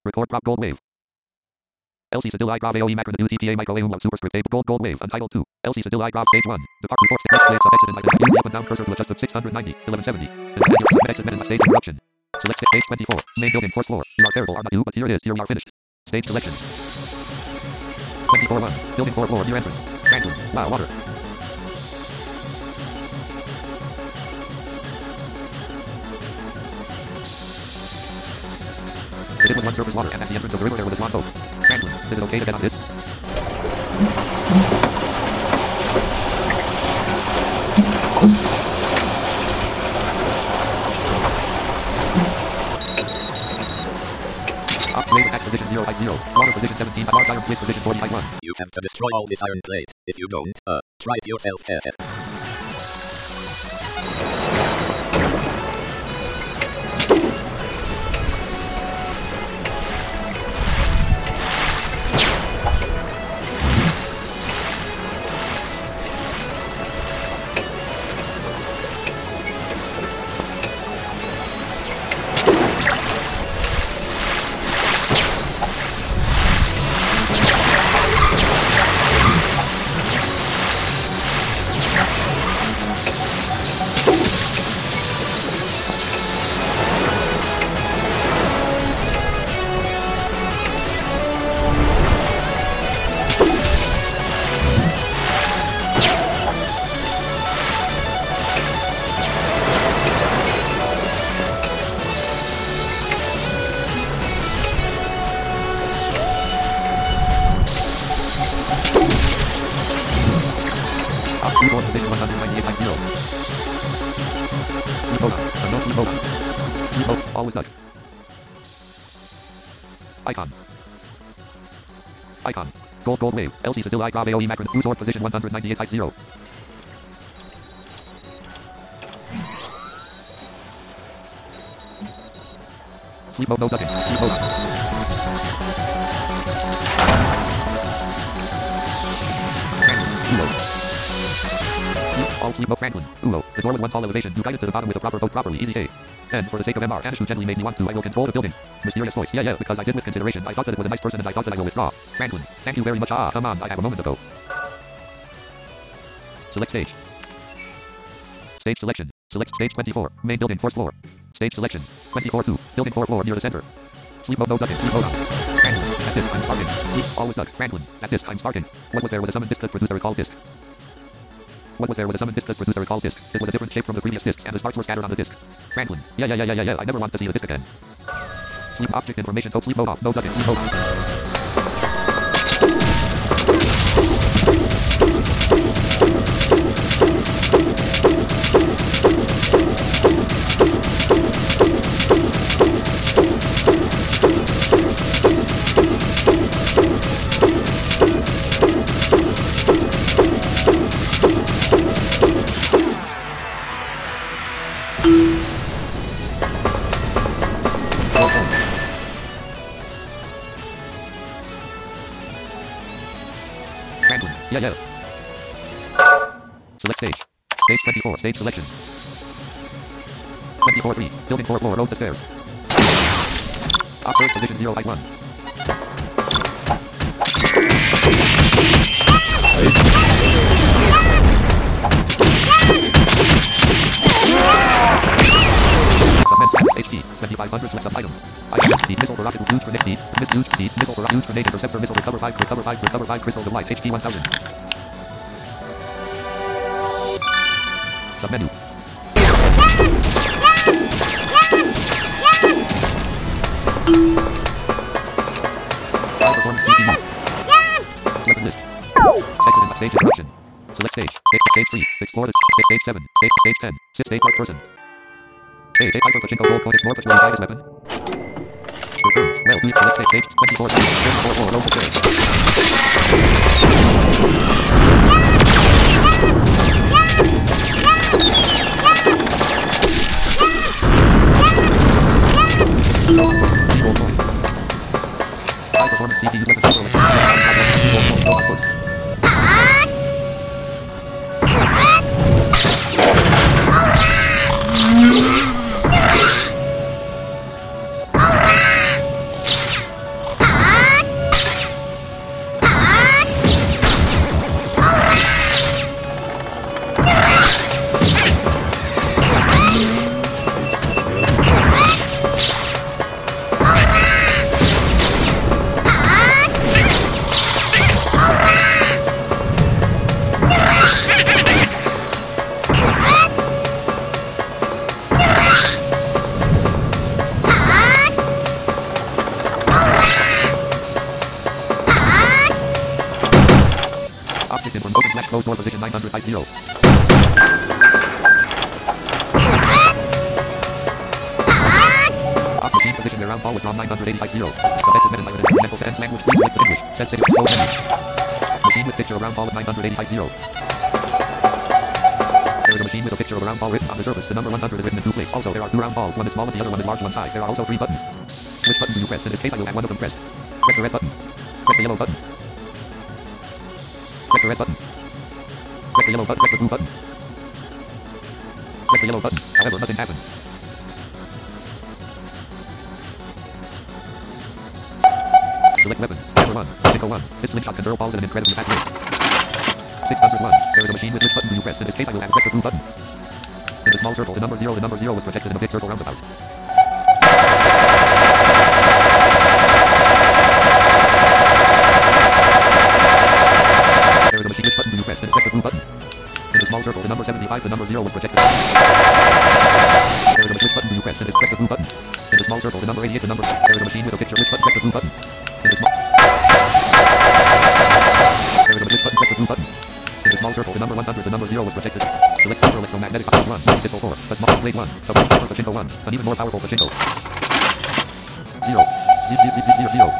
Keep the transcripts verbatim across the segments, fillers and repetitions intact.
Record prop gold wave. L C Sedil I Grave O E Macron U T P A Micro Umlaut Superscript A gold gold wave Untitled two. L C Sedil I Grave Stage one. Depart report stage sub exit and use the up and down cursor to adjust to six ninety, eleven seventy. And then your submit exit menu stage interruption. Select stage twenty-four. Main building fourth floor. You are terrible, are not you, but here it is. Here we are finished. Stage selection. twenty-four one. Building fourth floor near entrance. Franklin. Wow, water. It was one surface water, and at the entrance of the river there was a swan boat. Franklin, is it okay to get on this? Op wave attack position zero by zero. Water position seventeen. Large iron plate position forty by one. You have to destroy all this iron plate. If you don't, uh, try it yourself. Position one ninety-eight by zero. Sleep mode on. Unknown sleep mode on. Sleep mode. Always done. Icon. Icon. Gold gold wave. L C Sedil I Grave O E Macron. Use orb position one ninety-eight by zero. Sleep mode no ducking. Sleep mode on. All sleep mode Franklin. Uo. The door was one tall elevation. You guided to the bottom with a proper boat properly. Easy A. And for the sake of M R, Anish who gently made me want to, I will control the building. Mysterious voice. Yeah, yeah, because I did with consideration. I thought that it was a nice person and I thought that I will withdraw. Franklin. Thank you very much. Ah, come on. I have a moment ago. Select stage. Stage selection. Select stage twenty-four. Main building fourth floor. Stage selection. twenty-four two. Building fourth floor near the center. Sleep mode no ducking. Sleep mode on. Franklin. At this I'm starting. Sleep always duck. Franklin. At this I'm starting. What was there was a summon disk that producer recall disk. What was there was a summoned disk that produced a recall disk. It was a different shape from the previous disks, and the sparks were scattered on the disk. Franklin. Yeah, yeah, yeah, yeah, yeah, yeah. I never want to see the disk again. Sleep object information. So sleep mode off. No ducking. Sleep mode. Franklin. Yeah, yeah. Select stage. Stage twenty-four. Stage selection. twenty-four three. Building fourth floor. Road to stairs. Top third position zero by one. Submit status H D. twenty-five hundred select sub item. Item H D. Missile for rocket used for next D. Miss used D. Missile for rocket used grenade interceptor missile recover five recover five recover five crystals of light H D one thousand. Submenu. File performance C P U. Weapon list. Exit and stage interruption. Select stage. Stage stage three. Explore the stage, stage seven. Stage stage ten. Sit stage right person. Stage eight hyper pachinko gold coin explore patrol guidance weapon. Return. Well, do it. Select stage stage twenty-four. twenty-four four roll for stairs. Gold coin. High performance C P U weapon control. Gold coin. No output. Closed door position nine hundred fifty. Off machine position where round ball was drawn nine hundred eighty-five. Subtext is met by an environmental sense language. Please select the English. Sensitive. Close menu. Machine with picture of round ball at nine hundred eighty-five. There is a machine with a picture of a round ball written on the surface. The number one hundred is written in two places. Also, there are two round balls. One is small and the other one is large one size. There are also three buttons. Which button do you press? In this case, I will have one of them pressed. Press the red button. Press the yellow button. Press the red button. Press the yellow button. Press the blue button. Press the yellow button. However, nothing happened. Select weapon. Number one. Single one. This slingshot can hurl balls at an incredibly fast rate. six hundred one. There is a machine with which button do you press? In this case, I will have press the blue button. In the small circle, the number zero, the number zero was projected in a big circle roundabout. There is a machine. Which button do you press? And press the blue button. In the small circle, the number seventy-five, the number zero was projected. There is a machine. Which button do you press? And press the blue button. In the small circle, the number eighty-eight, the number. There is a machine with a picture. Which button? Press the blue button. In the small. There is a which button? Press the blue button. In the small circle, the number one hundred, the number zero was projected. Select super electromagnetic option one, pistol four, a small blade one, a more powerful pachinko one, an even more powerful pachinko. Zero. Zero, zero, zero, zero, zero.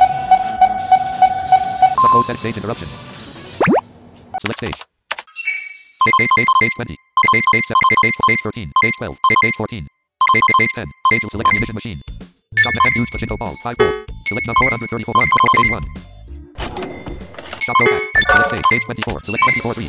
Suppose set stage interruption. Select stage. Stage, stage, stage, stage twenty. Stage, stage, stage, stage, stage thirteen. Stage twelve. Stage, stage fourteen. Stage, stage ten. Stage to select ammunition machine. Shop the ten huge pachinko balls. five four. Select number four hundred thirty-four one. four eighty-one. Shop go back. Select stage. Stage twenty-four. Select twenty-four three.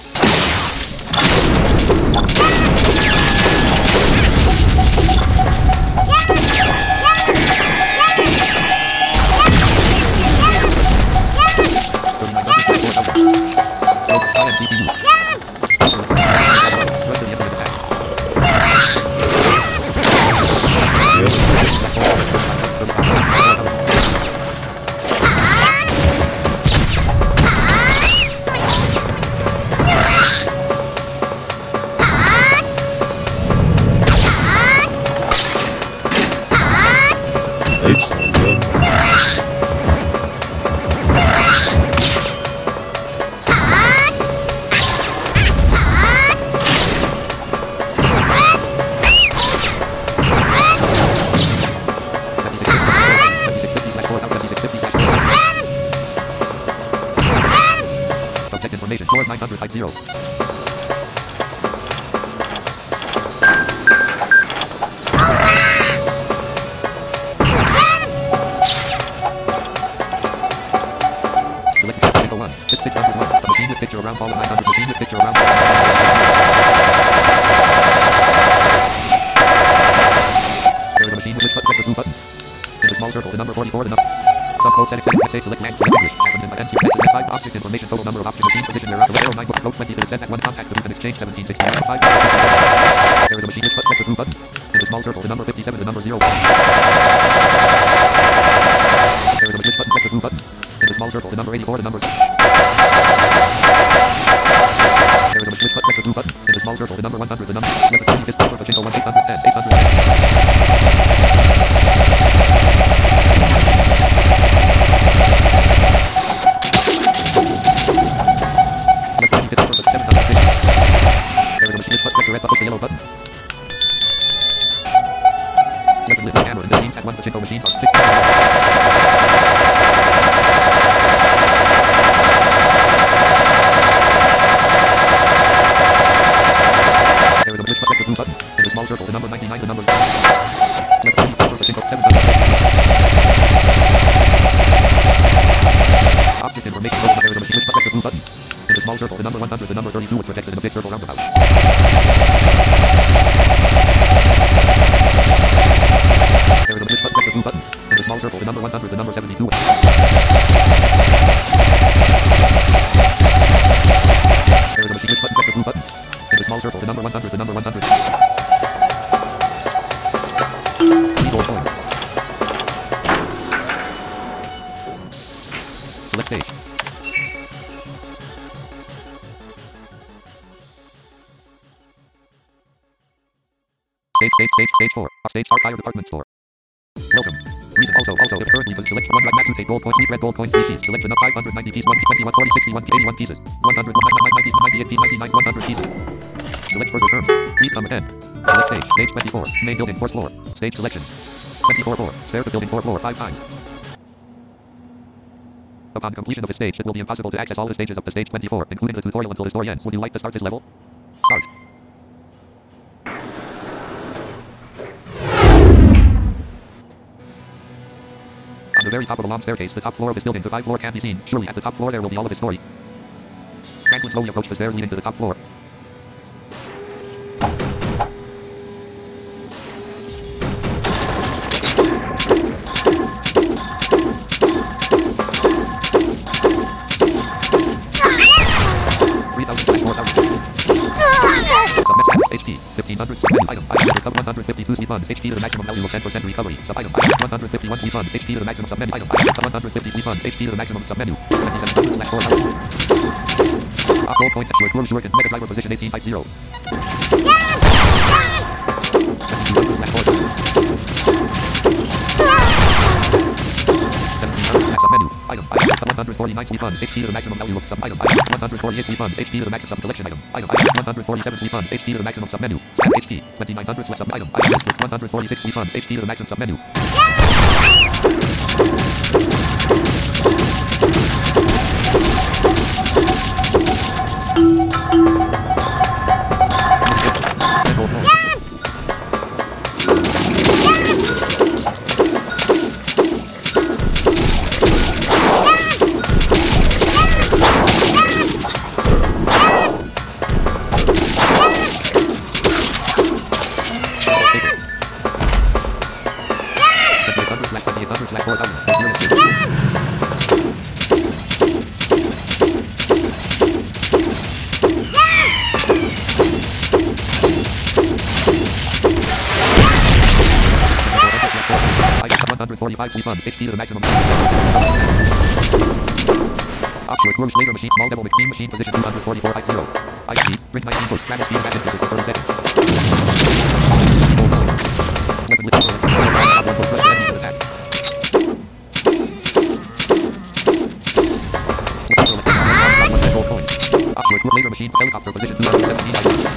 Information four nine hundred fifty. Select pachinko one. It's six hundred one. A machine with picture around ball at nine hundred. Machine with picture around ball. There is a machine with which button? Press the blue button. In the small circle, the number forty-four, the number. Subcode setting setting say select man select English. Acronym by N C select five object information total number of object machine position around zero nine code twenty to the set at one contact to and exchange seventeen sixty five. There is a machine which press the blue button. In the small circle, the number fifty-seven, the number zero. There is a machine button. Press the blue button. In the small circle, the number eighty-four, the number. There is a machine button. Press the blue button. In the small circle, the number one hundred, the number. Lever twenty fist number pachinko one eight hundred ten eight hundred. There is a machine which press the red button, the yellow button. Weapon with hammer in the scene at one pachinko machines on six. There is a which press the blue button. In the small circle, the number ninety-nine, the number. Left twenty-four pachinko seven hundred. Object information. There is a machine which press the blue button. In the small circle, the number one hundred, the number thirty-two was projected in a big circle roundabout. There is a which button, press the blue button. In the small circle, the number one hundred, the number seventy-two was. There is a machine which button, press the blue button. In the small circle, the number one hundred, the number one hundred. Gold coin. Select stage. Stage, stage, stage, stage four. Stage Start Fire Department Store. Welcome. Reason also, also, if currently was select one right max to take gold coins, three red gold coins, three keys. Select enough five hundred ninety pieces, one twenty-one, forty, sixty-one, eighty-one pieces. one hundred, one hundred, ninety, ninety-eight, ninety-nine, one hundred pieces. Select further term. Please come again. Select stage, stage twenty-four. Main building, fourth floor. Stage selection. twenty-four floor. Stair to building, fourth floor, five times. Upon completion of the stage, it will be impossible to access all the stages up to stage twenty-four, including the tutorial until the story ends. Would you like to start this level? Start. On the very top of a long staircase, the top floor of this building, the five floor can be seen. Surely at the top floor there will be all of the story. Franklin slowly approached the stairs leading to the top floor. H P, fifteen hundred submenu item, item recover one hundred fifty-two C funds, H P to the maximum value of ten percent recovery, sub item, item one hundred fifty-one C funds, H P to the maximum submenu item, item one hundred fifty C funds, H P to the maximum submenu, twenty-seven hundred slash four thousand. Up roll points at your Cruise Shuriken, Mega Driver position eighteen fifty. twenty-two hundred slash four thousand. seventeen hundred slash submenu, item, item, one hundred forty-nine C funds, H P to the maximum value of sub item, item, one hundred forty-eight C funds, H P to the maximum collection item, item, item, one hundred forty-seven C funds, H P to the maximum submenu, stat H P, twenty-nine hundred slash sub item, item, list with one hundred forty-six C funds, H P to the maximum submenu. one hundred forty-five C funds, H P to the maximum. Offshore Cruise laser machine, small devil machine, machine position two hundred forty-four I zero. I speed, print nineteen foot, travel speed, match for thirty seconds. Weapon with power, attack. Offshore Cruise laser machine, helicopter position two hundred seventeen I zero.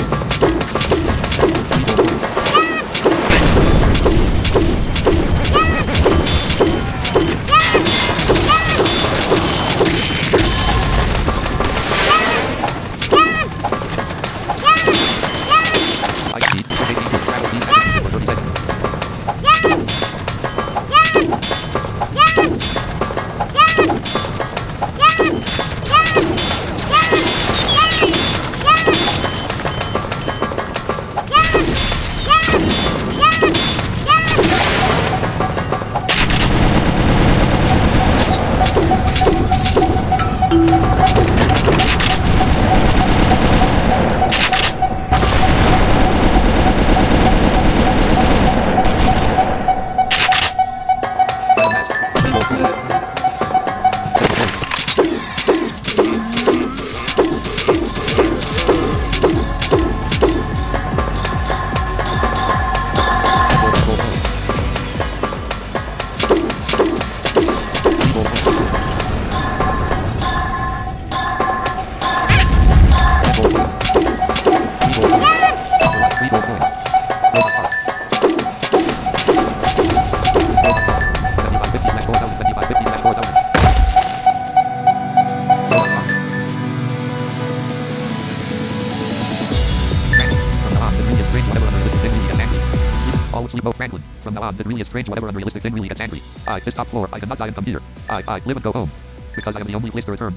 Sleep mode Franklin. From now on, it really is strange whatever unrealistic thing really gets angry. I, this top floor, I cannot die and come here. I, I, live and go home. Because I am the only place to return.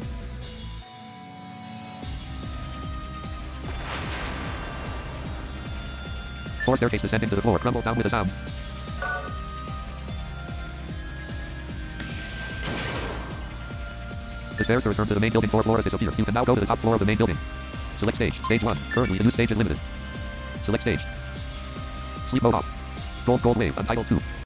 Four staircases descending to the floor, crumble down with a sound. The stairs to return to the main building four floors disappear. You can now go to the top floor of the main building. Select stage, stage one. Currently, the new stage is limited. Select stage. Sleep mode off. Gold, gold wave, untitled two.